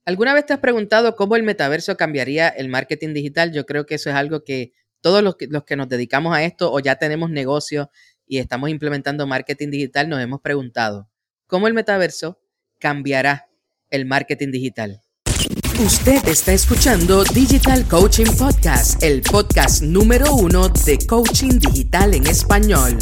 ¿Alguna vez te has preguntado cómo el metaverso cambiaría el marketing digital? Yo creo que eso es algo que todos los que nos dedicamos a esto o ya tenemos negocio y estamos implementando marketing digital nos hemos preguntado, ¿cómo el metaverso cambiará el marketing digital? Usted está escuchando Digital Coaching Podcast, el podcast número 1 de coaching digital en español.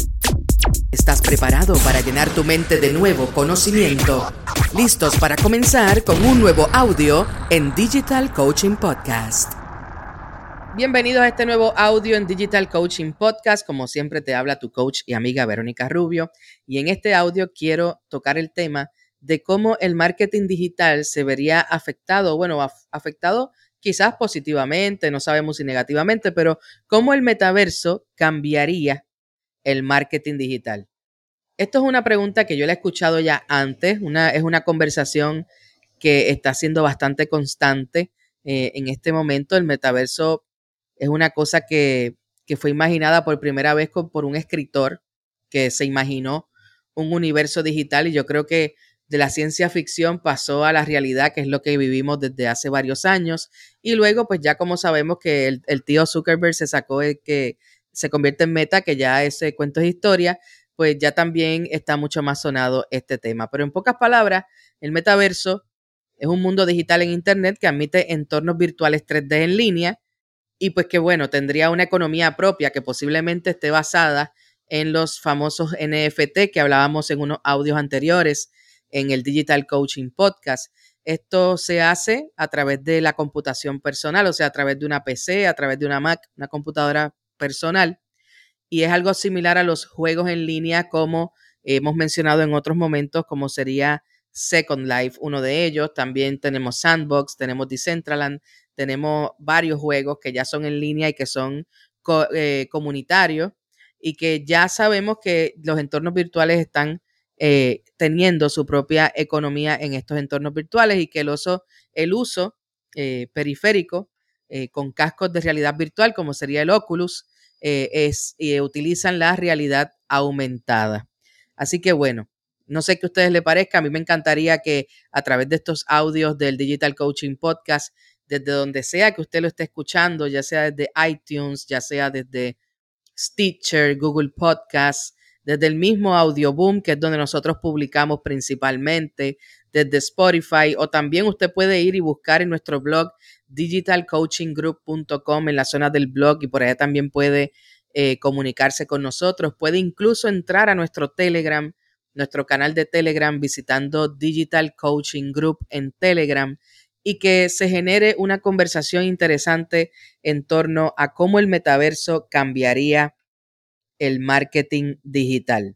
¿Estás preparado para llenar tu mente de nuevo conocimiento? ¿Listos para comenzar con un nuevo audio en Digital Coaching Podcast? Bienvenidos a este nuevo audio en Digital Coaching Podcast. Como siempre te habla tu coach y amiga Verónica Rubio. Y en este audio quiero tocar el tema de cómo el marketing digital se vería afectado, afectado quizás positivamente, no sabemos si negativamente, pero cómo el metaverso cambiaría el marketing digital. Esto es una pregunta que yo la he escuchado ya antes, es una conversación que está siendo bastante constante en este momento. El metaverso es una cosa que fue imaginada por primera vez por un escritor que se imaginó un universo digital y yo creo que de la ciencia ficción pasó a la realidad, que es lo que vivimos desde hace varios años. Y luego, pues ya como sabemos que el tío Zuckerberg se sacó el que se convierte en Meta, que ya ese cuento es historia, pues ya también está mucho más sonado este tema. Pero en pocas palabras, el metaverso es un mundo digital en Internet que admite entornos virtuales 3D en línea y pues que bueno, tendría una economía propia que posiblemente esté basada en los famosos NFT que hablábamos en unos audios anteriores en el Digital Coaching Podcast. Esto se hace a través de la computación personal, o sea, a través de una PC, a través de una Mac, una computadora personal. Y es algo similar a los juegos en línea como hemos mencionado en otros momentos, como sería Second Life, uno de ellos. También tenemos Sandbox, tenemos Decentraland, tenemos varios juegos que ya son en línea y que son comunitarios y que ya sabemos que los entornos virtuales están teniendo su propia economía en estos entornos virtuales y que el uso periférico con cascos de realidad virtual, como sería el Oculus, utilizan la realidad aumentada. Así que bueno, no sé qué a ustedes les parezca, a mí me encantaría que a través de estos audios del Digital Coaching Podcast, desde donde sea que usted lo esté escuchando, ya sea desde iTunes, ya sea desde Stitcher, Google Podcasts, desde el mismo Audioboom, que es donde nosotros publicamos principalmente, desde Spotify, o también usted puede ir y buscar en nuestro blog digitalcoachinggroup.com en la zona del blog y por allá también puede comunicarse con nosotros. Puede incluso entrar a nuestro Telegram, nuestro canal de Telegram, visitando Digital Coaching Group en Telegram y que se genere una conversación interesante en torno a cómo el metaverso cambiaría el marketing digital.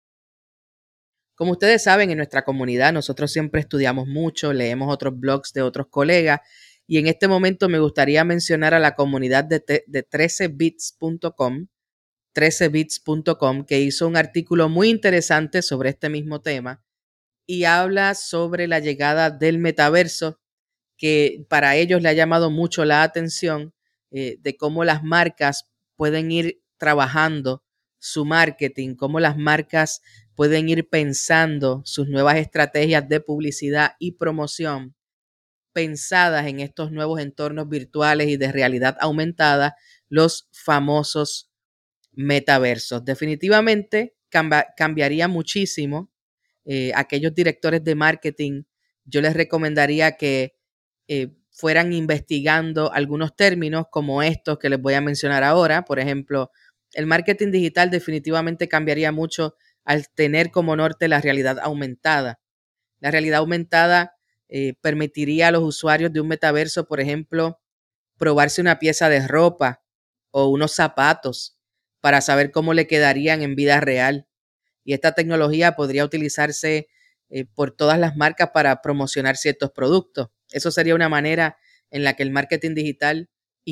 Como ustedes saben, en nuestra comunidad nosotros siempre estudiamos mucho, leemos otros blogs de otros colegas y en este momento me gustaría mencionar a la comunidad de 13bits.com, 13bits.com, que hizo un artículo muy interesante sobre este mismo tema y habla sobre la llegada del metaverso, que para ellos le ha llamado mucho la atención de cómo las marcas pueden ir trabajando su marketing, cómo las marcas pueden ir pensando sus nuevas estrategias de publicidad y promoción pensadas en estos nuevos entornos virtuales y de realidad aumentada, los famosos metaversos. Definitivamente cambiaría muchísimo. Aquellos directores de marketing, yo les recomendaría que fueran investigando algunos términos como estos que les voy a mencionar ahora. Por ejemplo, el marketing digital definitivamente cambiaría mucho al tener como norte la realidad aumentada. La realidad aumentada permitiría a los usuarios de un metaverso, por ejemplo, probarse una pieza de ropa o unos zapatos para saber cómo le quedarían en vida real. Y esta tecnología podría utilizarse por todas las marcas para promocionar ciertos productos. Eso sería una manera en la que el marketing digital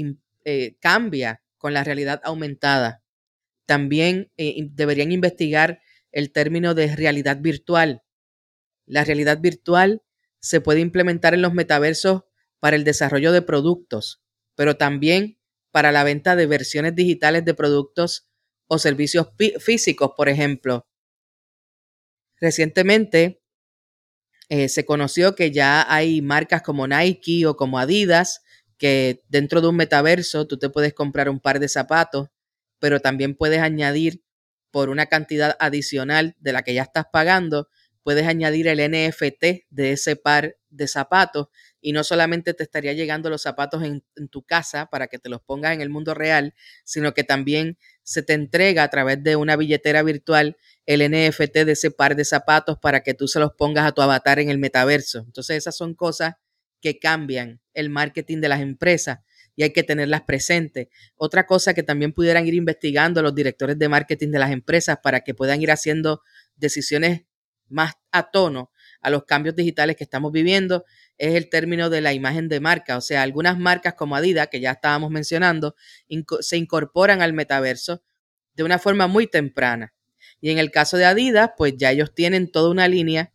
cambia con la realidad aumentada. También deberían investigar el término de realidad virtual. La realidad virtual se puede implementar en los metaversos para el desarrollo de productos, pero también para la venta de versiones digitales de productos o servicios físicos, por ejemplo. Recientemente Se conoció que ya hay marcas como Nike o como Adidas que dentro de un metaverso tú te puedes comprar un par de zapatos, pero también puedes añadir por una cantidad adicional de la que ya estás pagando, puedes añadir el NFT de ese par de zapatos y no solamente te estaría llegando los zapatos en tu casa para que te los pongas en el mundo real, sino que también se te entrega a través de una billetera virtual el NFT de ese par de zapatos para que tú se los pongas a tu avatar en el metaverso. Entonces esas son cosas que cambian el marketing de las empresas y hay que tenerlas presentes. Otra cosa que también pudieran ir investigando los directores de marketing de las empresas para que puedan ir haciendo decisiones más a tono a los cambios digitales que estamos viviendo es el término de la imagen de marca. O sea, algunas marcas como Adidas, que ya estábamos mencionando, se incorporan al metaverso de una forma muy temprana. Y en el caso de Adidas, pues ya ellos tienen toda una línea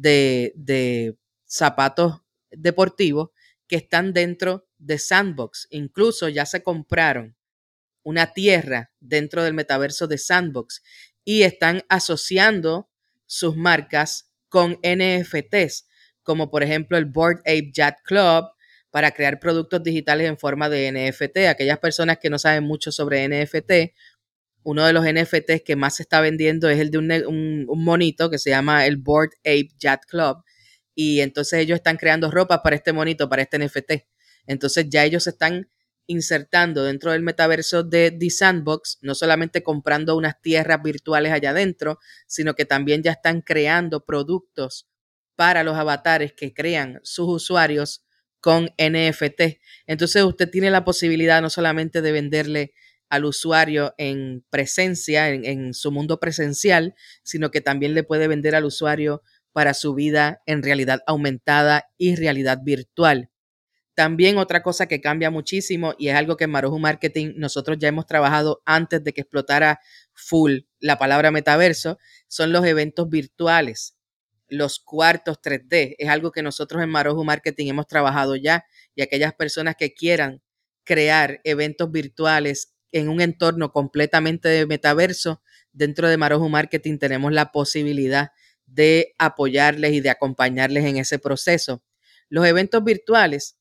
de zapatos deportivos que están dentro de Sandbox. Incluso ya se compraron una tierra dentro del metaverso de Sandbox y están asociando sus marcas con NFTs, como por ejemplo el Bored Ape Yacht Club, para crear productos digitales en forma de NFT. Aquellas personas que no saben mucho sobre NFT, uno de los NFTs que más se está vendiendo es el de un monito que se llama el Bored Ape Yacht Club. Y entonces ellos están creando ropa para este monito, para este NFT. Entonces ya ellos están insertando dentro del metaverso de The Sandbox, no solamente comprando unas tierras virtuales allá adentro, sino que también ya están creando productos para los avatares que crean sus usuarios con NFT. Entonces usted tiene la posibilidad no solamente de venderle al usuario en presencia, en su mundo presencial, sino que también le puede vender al usuario para su vida en realidad aumentada y realidad virtual. También otra cosa que cambia muchísimo y es algo que en Marujo Marketing nosotros ya hemos trabajado antes de que explotara full la palabra metaverso, son los eventos virtuales, los cuartos 3D. Es algo que nosotros en Marujo Marketing hemos trabajado ya y aquellas personas que quieran crear eventos virtuales en un entorno completamente de metaverso, dentro de Marujo Marketing tenemos la posibilidad de apoyarles y de acompañarles en ese proceso. Los eventos virtuales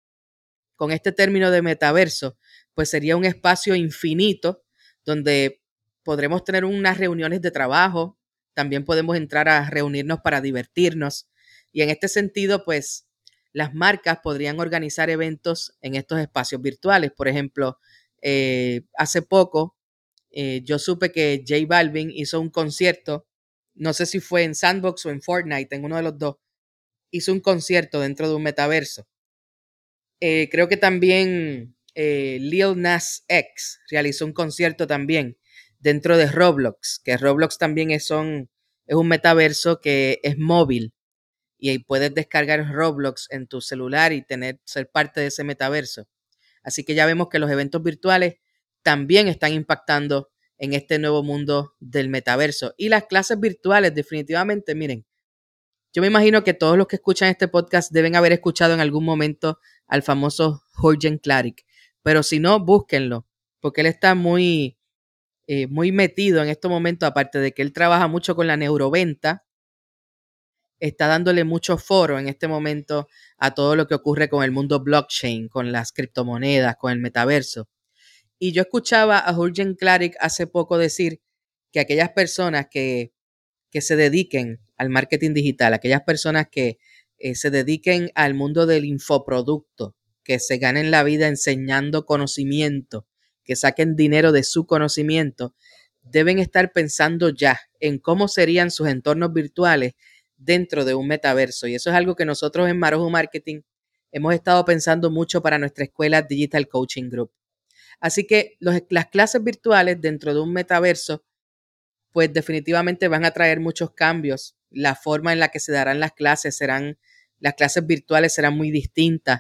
con este término de metaverso, pues sería un espacio infinito donde podremos tener unas reuniones de trabajo, también podemos entrar a reunirnos para divertirnos y en este sentido, pues las marcas podrían organizar eventos en estos espacios virtuales. Por ejemplo, hace poco yo supe que J Balvin hizo un concierto, no sé si fue en Sandbox o en Fortnite, en uno de los dos, hizo un concierto dentro de un metaverso. Creo que también Lil Nas X realizó un concierto también dentro de Roblox, que Roblox también es un metaverso que es móvil y ahí puedes descargar Roblox en tu celular y ser parte de ese metaverso. Así que ya vemos que los eventos virtuales también están impactando en este nuevo mundo del metaverso. Y las clases virtuales, definitivamente, miren, yo me imagino que todos los que escuchan este podcast deben haber escuchado en algún momento al famoso Jürgen Klarik, pero si no, búsquenlo, porque él está muy metido en este momento, aparte de que él trabaja mucho con la neuroventa, está dándole mucho foro en este momento a todo lo que ocurre con el mundo blockchain, con las criptomonedas, con el metaverso. Y yo escuchaba a Jürgen Klarik hace poco decir que aquellas personas que se dediquen al marketing digital, aquellas personas que se dediquen al mundo del infoproducto, que se ganen la vida enseñando conocimiento, que saquen dinero de su conocimiento, deben estar pensando ya en cómo serían sus entornos virtuales dentro de un metaverso. Y eso es algo que nosotros en Marujo Marketing hemos estado pensando mucho para nuestra escuela Digital Coaching Group. Así que las clases virtuales dentro de un metaverso pues definitivamente van a traer muchos cambios. La forma en la que se darán las clases virtuales serán muy distintas.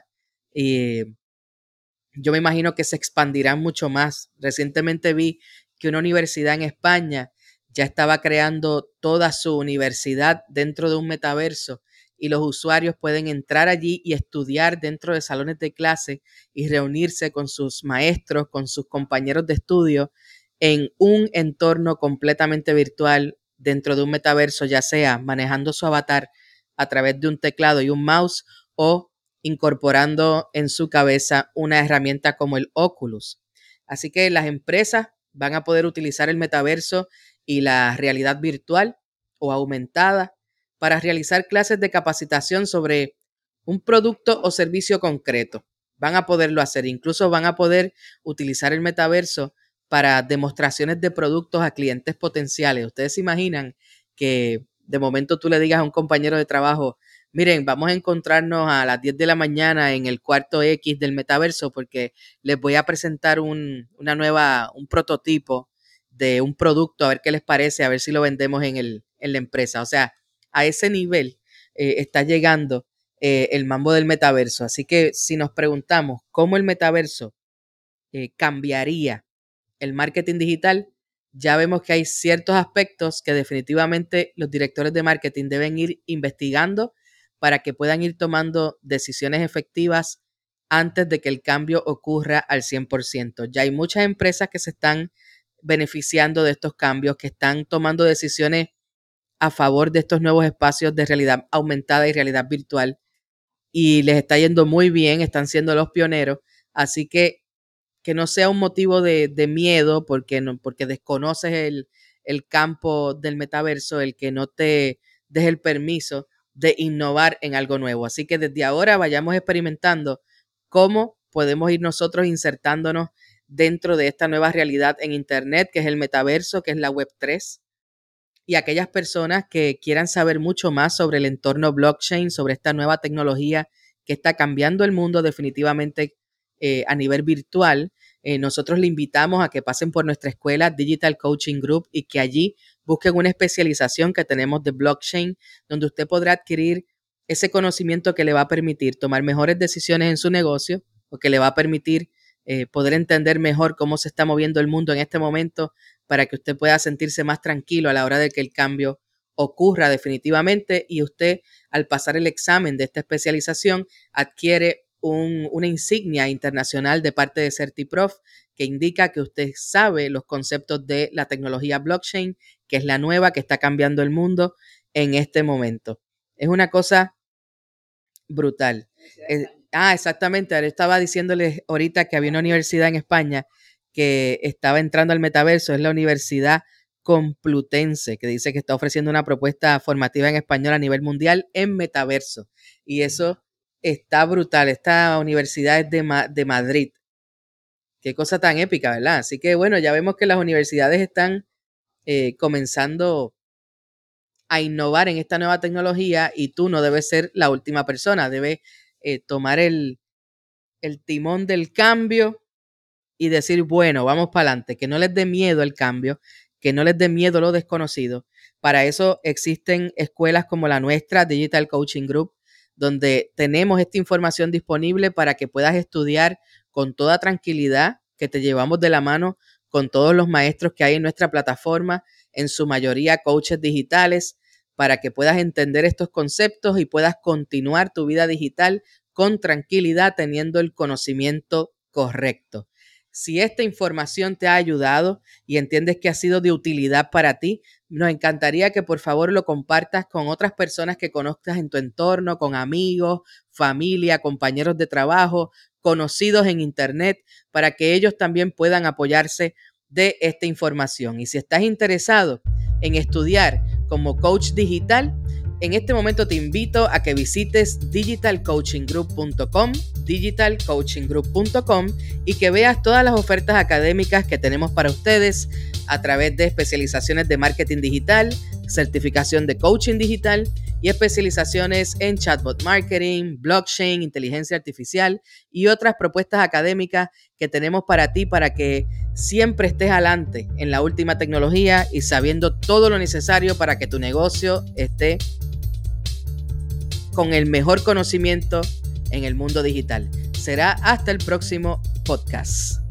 Yo me imagino que se expandirán mucho más. Recientemente vi que una universidad en España ya estaba creando toda su universidad dentro de un metaverso y los usuarios pueden entrar allí y estudiar dentro de salones de clase y reunirse con sus maestros, con sus compañeros de estudio en un entorno completamente virtual dentro de un metaverso, ya sea manejando su avatar a través de un teclado y un mouse o incorporando en su cabeza una herramienta como el Oculus. Así que las empresas van a poder utilizar el metaverso y la realidad virtual o aumentada para realizar clases de capacitación sobre un producto o servicio concreto. Van a poderlo hacer, incluso van a poder utilizar el metaverso para demostraciones de productos a clientes potenciales. Ustedes se imaginan que de momento tú le digas a un compañero de trabajo, miren, vamos a encontrarnos a las 10 de la mañana en el cuarto X del metaverso porque les voy a presentar un prototipo de un producto, a ver qué les parece, a ver si lo vendemos en la empresa. O sea, a ese nivel está llegando el mambo del metaverso. Así que si nos preguntamos cómo el metaverso cambiaría el marketing digital, ya vemos que hay ciertos aspectos que definitivamente los directores de marketing deben ir investigando para que puedan ir tomando decisiones efectivas antes de que el cambio ocurra al 100%. Ya hay muchas empresas que se están beneficiando de estos cambios, que están tomando decisiones a favor de estos nuevos espacios de realidad aumentada y realidad virtual y les está yendo muy bien, están siendo los pioneros, así que no sea un motivo de miedo porque desconoces el campo del metaverso, el que no te des el permiso de innovar en algo nuevo. Así que desde ahora vayamos experimentando cómo podemos ir nosotros insertándonos dentro de esta nueva realidad en Internet, que es el metaverso, que es la Web3. Y aquellas personas que quieran saber mucho más sobre el entorno blockchain, sobre esta nueva tecnología que está cambiando el mundo definitivamente a nivel virtual, nosotros le invitamos a que pasen por nuestra escuela Digital Coaching Group y que allí busquen una especialización que tenemos de blockchain, donde usted podrá adquirir ese conocimiento que le va a permitir tomar mejores decisiones en su negocio o que le va a permitir poder entender mejor cómo se está moviendo el mundo en este momento para que usted pueda sentirse más tranquilo a la hora de que el cambio ocurra definitivamente y usted al pasar el examen de esta especialización adquiere una insignia internacional de parte de CertiProf que indica que usted sabe los conceptos de la tecnología blockchain, que es la nueva que está cambiando el mundo en este momento. Es una cosa brutal. Exactamente. Ahora estaba diciéndoles ahorita que había una universidad en España que estaba entrando al metaverso, es la Universidad Complutense, que dice que está ofreciendo una propuesta formativa en español a nivel mundial en metaverso. Y eso está brutal. Esta universidad es de Madrid. Qué cosa tan épica, ¿verdad? Así que bueno, ya vemos que las universidades están comenzando a innovar en esta nueva tecnología y tú no debes ser la última persona. Debes tomar el timón del cambio y decir, bueno, vamos para adelante, que no les dé miedo el cambio, que no les dé miedo lo desconocido. Para eso existen escuelas como la nuestra, Digital Coaching Group, donde tenemos esta información disponible para que puedas estudiar con toda tranquilidad, que te llevamos de la mano con todos los maestros que hay en nuestra plataforma, en su mayoría coaches digitales, para que puedas entender estos conceptos y puedas continuar tu vida digital con tranquilidad, teniendo el conocimiento correcto. Si esta información te ha ayudado y entiendes que ha sido de utilidad para ti, nos encantaría que por favor lo compartas con otras personas que conozcas en tu entorno, con amigos, familia, compañeros de trabajo, conocidos en internet, para que ellos también puedan apoyarse de esta información. Y si estás interesado en estudiar como coach digital, en este momento te invito a que visites digitalcoachinggroup.com y que veas todas las ofertas académicas que tenemos para ustedes a través de especializaciones de marketing digital, certificación de coaching digital y especializaciones en chatbot marketing, blockchain, inteligencia artificial y otras propuestas académicas que tenemos para ti para que siempre estés adelante en la última tecnología y sabiendo todo lo necesario para que tu negocio esté con el mejor conocimiento en el mundo digital. Será hasta el próximo podcast.